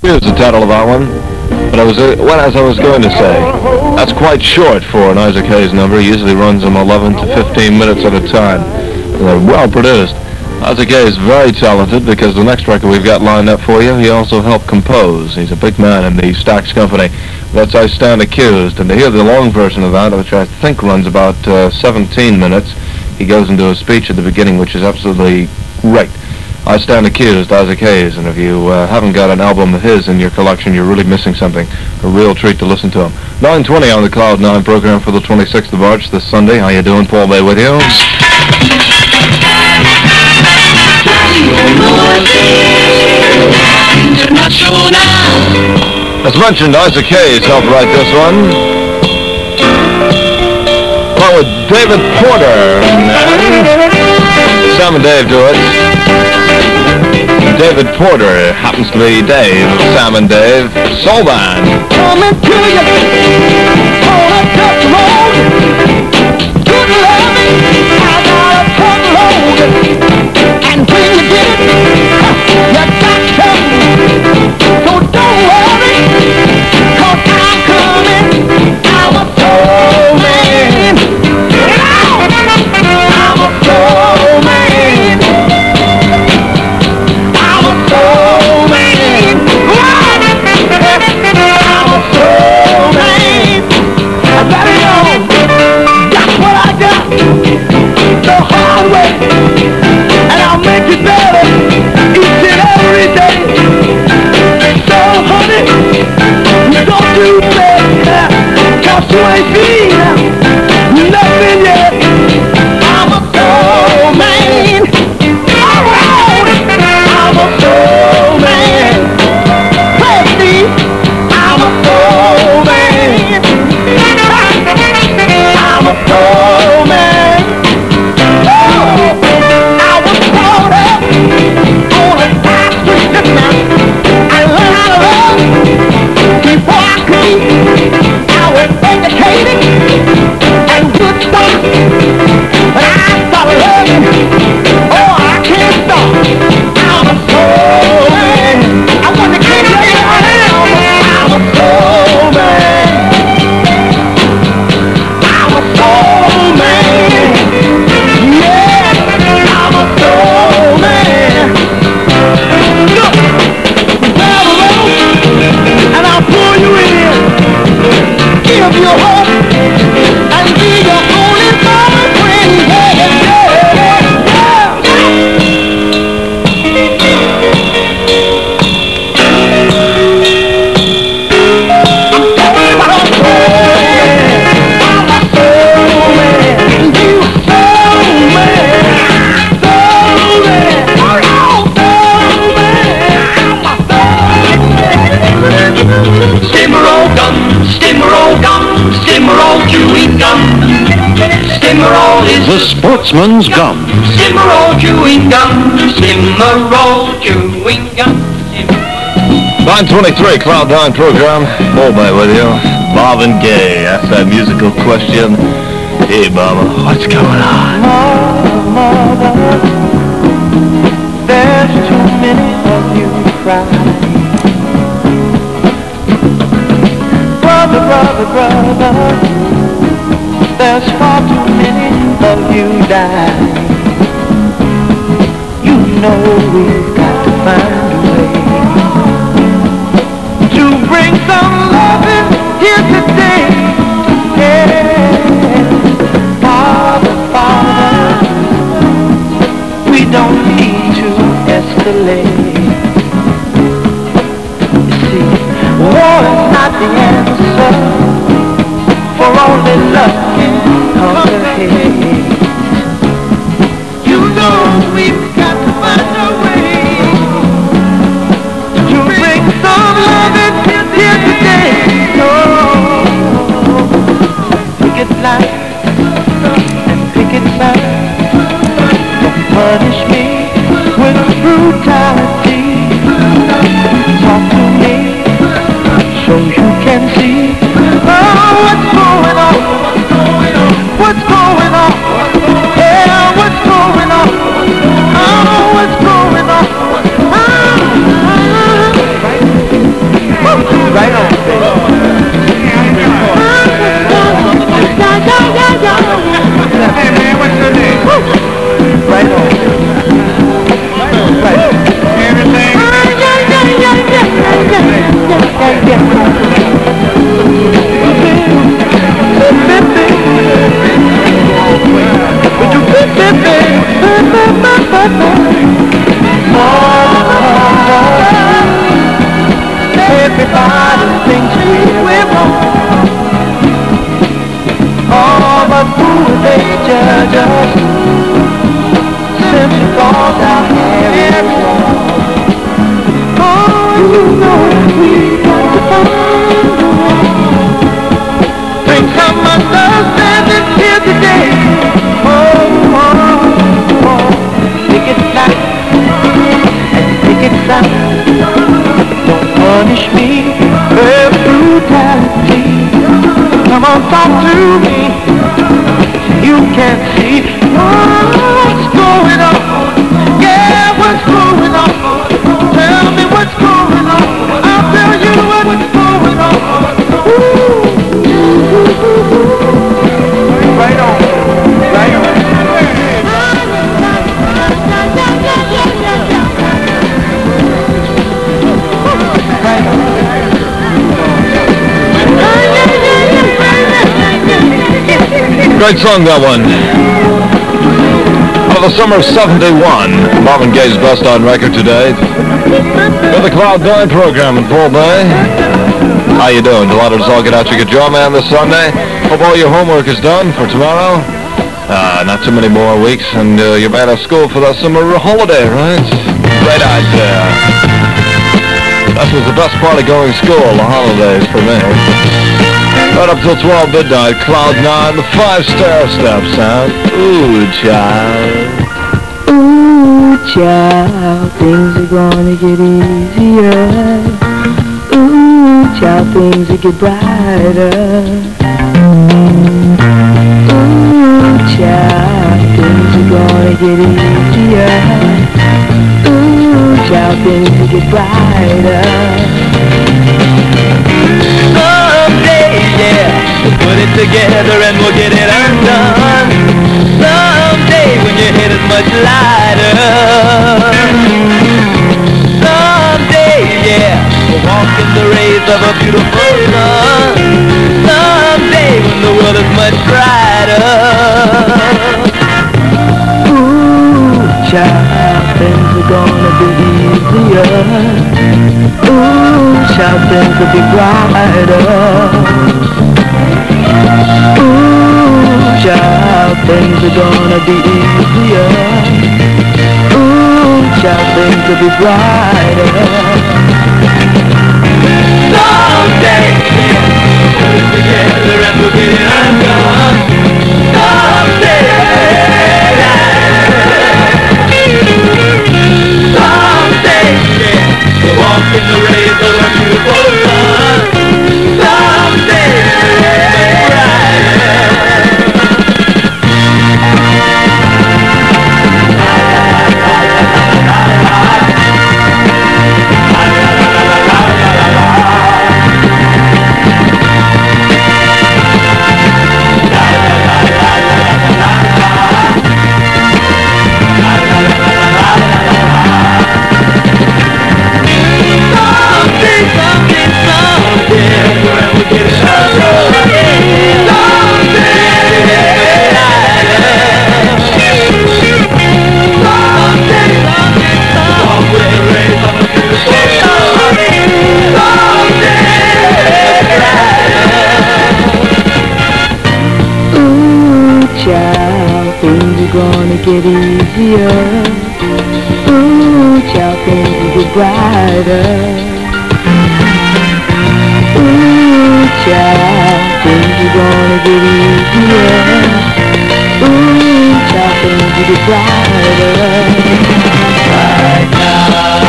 Here's the title of that one. But as I was going to say, that's quite short for an Isaac Hayes number. He usually runs them 11 to 15 minutes at a time. And they're well produced. Isaac Hayes is very talented because the next record we've got lined up for you, he also helped compose. He's a big man in the Stax Company. That's I Stand Accused. And to hear the long version of that, which I think runs about 17 minutes, he goes into a speech at the beginning, which is absolutely great. I Stand Accused, Isaac Hayes, and if you haven't got an album of his in your collection, you're really missing something. A real treat to listen to him. 9:20 on the Cloud 9 program for the 26th of March this Sunday. How you doing? Paul Bay with you. As mentioned, Isaac Hayes helped write this one. Along with David Porter and Sam and Dave do it. David Porter happens to be Dave, Sam and Dave, Soul Band. Coming to you on a tough road. Good loving, I got a front load. And when you get it, you got something. So don't worry, 'cause I'm coming. I'm a soul man. I'm a soul man. I'm a soul man. I'm a soul man. I better know that's what I got the hard way, and I'll make it better each and every day. So honey, don't do that, 'cause you ain't seen nothing yet. I'm a soul man. All right, I'm a soul man. Hey Steve, I'm a soul man. I'm a soul man. Oh, I was brought up on a side street now. I learned how to love before I could. I was educated and good stuff, but I started loving. Oh, I can't stop. I'm a soul man. I want to keep playing around. I'm a soul man. I'm a soul man. Yeah, I'm a soul man. Look, grab a rope and I'll pull you in. Give you hope and be your only friend. Yeah, yeah, yeah. Stimmerol gum, Stimmerol gum, Stimmerol chewing gum. Stimmerol is The Sportsman's Gum. Stimmerol chewing gum, Stimmerol chewing gum. 9:23, Cloud 9 program. Paul Bay with you. Marvin Gaye asked that musical question. Hey, Mama, what's going on? Mother, there's too many of you cry. Brother, brother, brother, there's far too many of you die. You know we've got to find a way to bring some loving here today. Yeah. Father, Father, we don't need to escalate. You see, war is not the answer, for only love can conquer hate. You know we've got to find a way to bring some loving here today. Oh, picket line and picket sign. Don't punish me with brutality. Talk to me so you can see what's going on. What's going on? Yeah, what's going on? Oh, what's going on? everybody thinks we're wrong. Oh, but who would they judge us? Simply cause our hair is long. Oh, you know we got to find a way. Bring some understanding here today. Oh, oh, oh. Take it back and take it south. Don't punish me for brutality. Come on, talk to me. You can't see what's going on. Yeah, what's going on? Tell me what's going on. I'll tell you what's going on. Right on. Right on. Great song, that one. Out of the summer of '71, Marvin Gaye's best on record today. With the Cloud Nine program in Bull Bay. How you doing? Delighted to all get out your jaw, man, this Sunday. Hope all your homework is done for tomorrow. Not too many more weeks, and you're back to school for that summer holiday, right? Great idea. That was the best part of going to school, the holidays for me. Right up till 12 midnight, Cloud 9, the 5-star step sound. Ooh, child. Ooh, child, things are gonna get easier. Ooh, child, things will get brighter. Ooh, child, things are gonna get easier. Ooh, child, things will get brighter. We'll put it together and we'll get it undone. Someday when your head is much lighter. Someday, yeah, we'll walk in the rays of a beautiful sun. Someday when the world is much brighter. Ooh, child, things are gonna be easier. Ooh, child, things will be brighter. Ooh, child, things are gonna be easier. Ooh, child, things will be brighter. Someday, put it together and we'll get it undone. Someday, we'll walk in the rays of a beautiful sun. Someday, gonna get easier. Ooh, child, things will get brighter. Ooh, child, things are gonna get easier. Ooh, child, things will get brighter. Right now.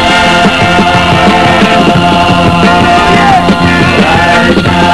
Right now.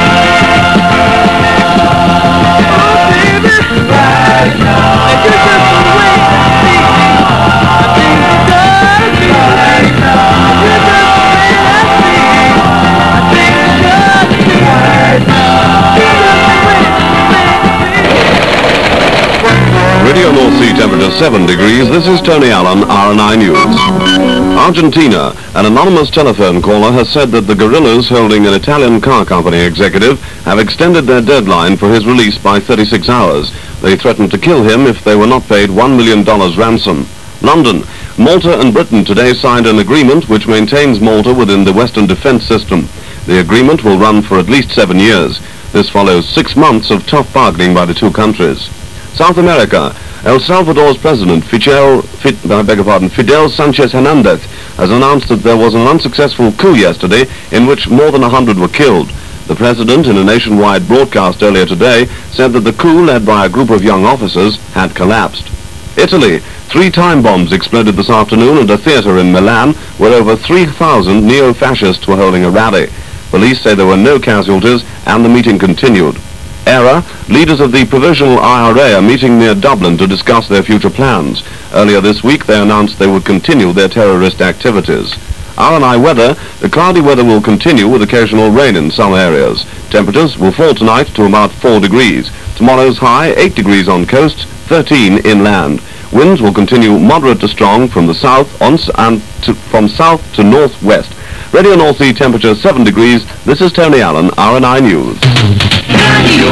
Radio North Sea temperature 7 degrees. This is Tony Allen, RNI News. Argentina, an anonymous telephone caller has said that the guerrillas holding an Italian car company executive have extended their deadline for his release by 36 hours. They threatened to kill him if they were not paid $1 million ransom. London, Malta and Britain today signed an agreement which maintains Malta within the Western Defence System. The agreement will run for at least 7 years. This follows 6 months of tough bargaining by the two countries. South America. El Salvador's president, Fidel Sanchez Hernandez, has announced that there was an unsuccessful coup yesterday in which more than 100 were killed. The president, in a nationwide broadcast earlier today, said that the coup led by a group of young officers had collapsed. Italy. 3 time bombs exploded this afternoon at a theatre in Milan where over 3,000 neo-fascists were holding a rally. Police say there were no casualties and the meeting continued. ERA, leaders of the Provisional IRA are meeting near Dublin to discuss their future plans. Earlier this week they announced they would continue their terrorist activities. RNI weather, the cloudy weather will continue with occasional rain in some areas. Temperatures will fall tonight to about 4 degrees. Tomorrow's high, 8 degrees on coasts, 13 inland. Winds will continue moderate to strong from the south from south to northwest. Radio North Sea temperature 7 degrees. This is Tony Allen, RNI News. Radio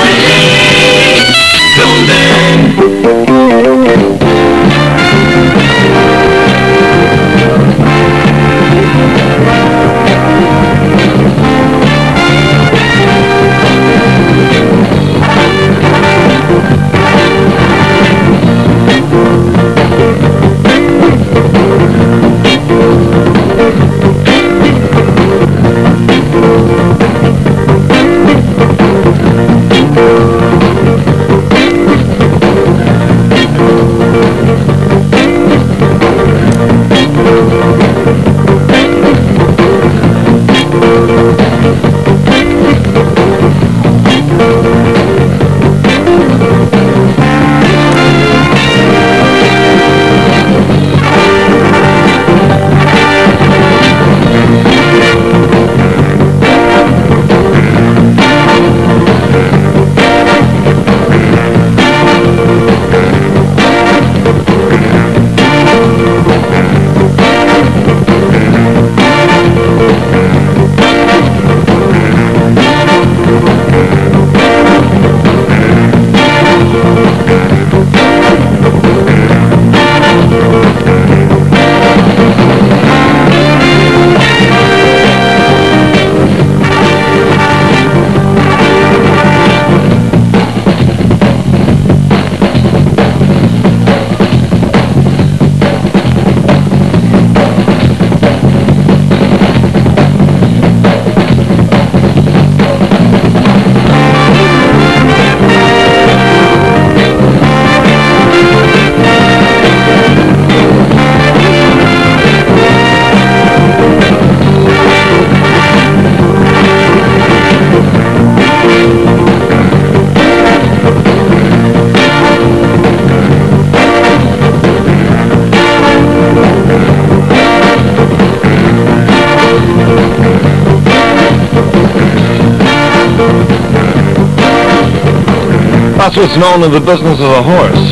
That's what's known in the business of a horse.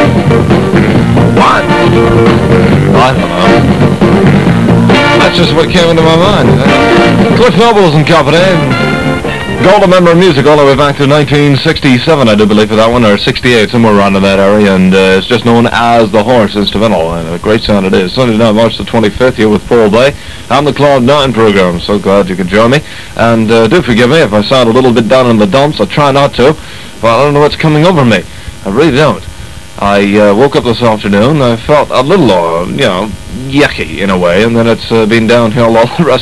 What? I don't know. That's just what came into my mind. Cliff Nobles and Company. Golden Member Music all the way back to 1967, I do believe, for that one, or 68, somewhere around in that area, and it's just known as the Horse Instrumental, and a great sound it is. Sunday night, March the 25th, here with Paul Day, on the Cloud 9 program. So glad you could join me, and do forgive me if I sound a little bit down in the dumps. I'll try not to, but I don't know what's coming over me. I really don't. I woke up this afternoon, I felt a little, yucky in a way, and then it's been downhill all the rest